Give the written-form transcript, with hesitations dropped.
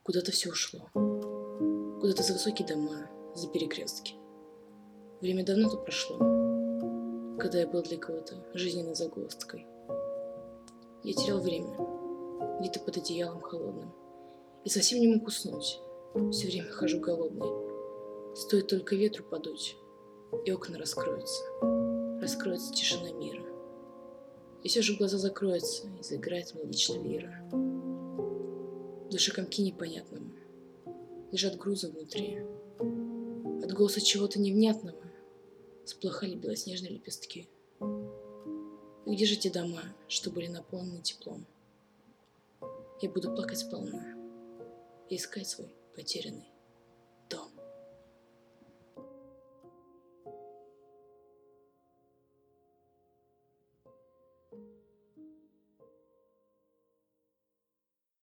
Куда-то все ушло. Куда-то за высокие дома, за перекрестки. Время давно-то прошло, когда я был для кого-то жизненной загвоздкой. Я терял время, где-то под одеялом холодным, и совсем не мог уснуть. Все время хожу голодный. Стоит только ветру подуть, и окна раскроются. Раскроется тишина мира. И все же глаза закроются, и заиграет мелодично лира. В душе комки непонятного лежат грузом внутри. От голоса чего-то невнятного сплохали белоснежные лепестки. И где же те дома, что были наполнены теплом? Я буду плакать сполна и искать свой потерянный